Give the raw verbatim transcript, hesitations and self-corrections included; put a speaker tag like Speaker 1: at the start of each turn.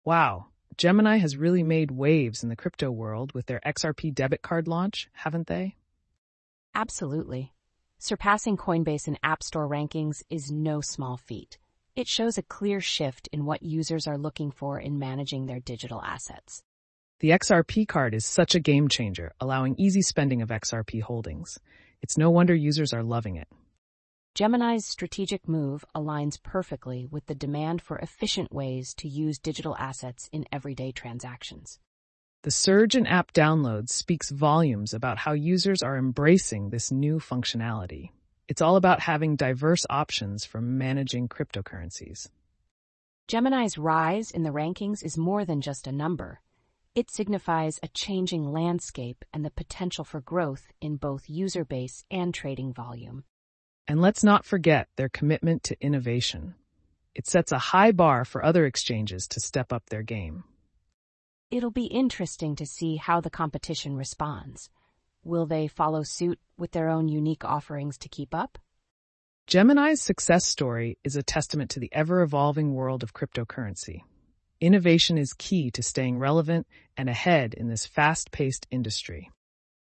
Speaker 1: Wow, Gemini has really made waves in the crypto world with their X R P debit card launch, haven't they?
Speaker 2: Absolutely. Surpassing Coinbase in App Store rankings is no small feat. It shows a clear shift in what users are looking for in managing their digital assets.
Speaker 1: The X R P card is such a game changer, allowing easy spending of X R P holdings. It's no wonder users are loving it.
Speaker 2: Gemini's strategic move aligns perfectly with the demand for efficient ways to use digital assets in everyday transactions.
Speaker 1: The surge in app downloads speaks volumes about how users are embracing this new functionality. It's all about having diverse options for managing cryptocurrencies.
Speaker 2: Gemini's rise in the rankings is more than just a number. It signifies a changing landscape and the potential for growth in both user base and trading volume.
Speaker 1: And let's not forget their commitment to innovation. It sets a high bar for other exchanges to step up their game.
Speaker 2: It'll be interesting to see how the competition responds. Will they follow suit with their own unique offerings to keep up?
Speaker 1: Gemini's success story is a testament to the ever-evolving world of cryptocurrency. Innovation is key to staying relevant and ahead in this fast-paced industry.